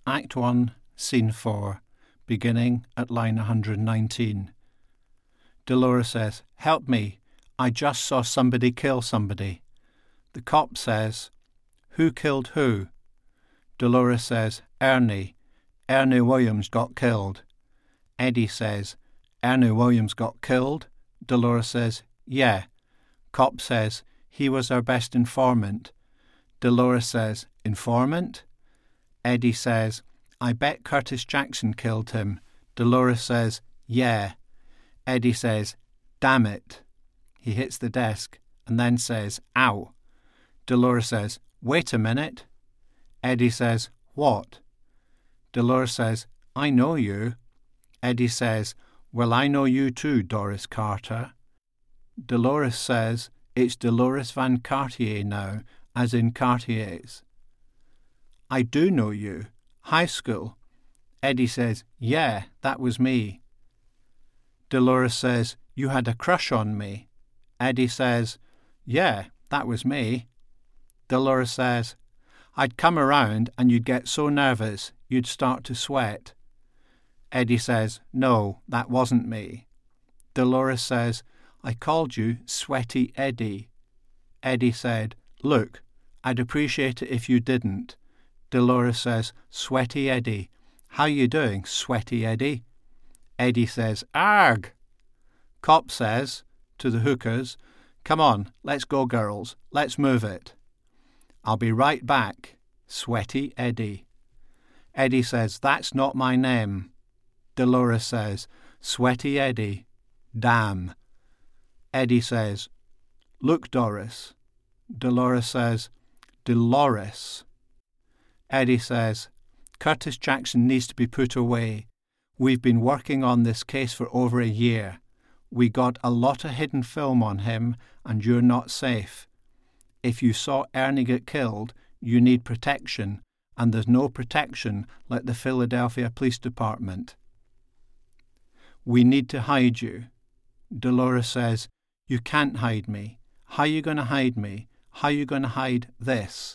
Act 1, Scene 4, beginning at line 119. Dolores says, "Help me, I just saw somebody kill somebody." The cop says, "Who killed who?" Dolores says, Ernie Williams got killed." Eddie says, "Ernie Williams got killed?" Dolores says, "Yeah." Cop says, "He was our best informant." Dolores says, "Informant?" Eddie says, "I bet Curtis Jackson killed him." Dolores says, "Yeah." Eddie says, "Damn it." He hits the desk and then says, "Ow." Dolores says, "Wait a minute." Eddie says, "What?" Dolores says, "I know you." Eddie says, "Well, I know you too, Doris Carter." Dolores says, "It's Dolores Van Cartier now, as in Cartier's." "I do know you. High school." Eddie says, "Yeah, that was me." Dolores says, "You had a crush on me." Eddie says, "Yeah, that was me." Dolores says, "I'd come around and you'd get so nervous you'd start to sweat." Eddie says, "No, that wasn't me." Dolores says, "I called you Sweaty Eddie." Eddie said, "Look, I'd appreciate it if you didn't." Dolores says, "Sweaty Eddie. How you doing, Sweaty Eddie?" Eddie says, "Arg!" Cop says to the hookers, "Come on, let's go, girls. Let's move it." "I'll be right back, Sweaty Eddie." Eddie says, "That's not my name." Dolores says, "Sweaty Eddie. Damn." Eddie says, "Look, Doris." Dolores says, "Dolores." Eddie says, "Curtis Jackson needs to be put away. We've been working on this case for over a year. We got a lot of hidden film on him, and you're not safe. If you saw Ernie get killed, you need protection, and there's no protection like the Philadelphia Police Department. We need to hide you." Dolores says, "You can't hide me. How you going to hide me? How you going to hide this?"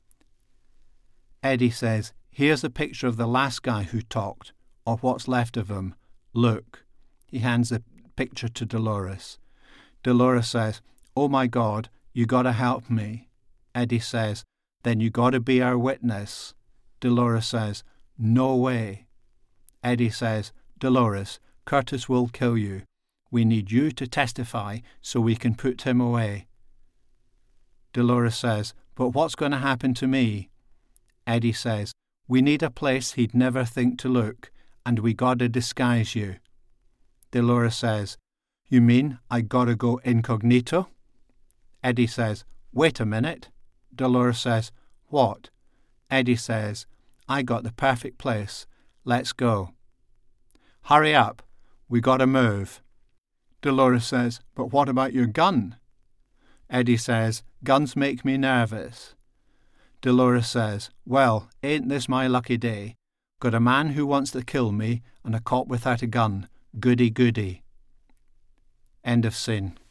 Eddie says, "Here's a picture of the last guy who talked, or what's left of him. Look." He hands the picture to Dolores. Dolores says, "Oh my God, you gotta help me." Eddie says, "Then you gotta be our witness." Dolores says, "No way." Eddie says, "Dolores, Curtis will kill you. We need you to testify so we can put him away." Dolores says, "But what's going to happen to me?" Eddie says, "We need a place he'd never think to look, and we gotta disguise you." Dolores says, "You mean I gotta go incognito?" Eddie says, "Wait a minute." Dolores says, "What?" Eddie says, "I got the perfect place. Let's go." "Hurry up. We gotta move." Dolores says, "But what about your gun?" Eddie says, "Guns make me nervous." Dolores says, "Well, ain't this my lucky day? Got a man who wants to kill me and a cop without a gun. Goody goody." End of scene.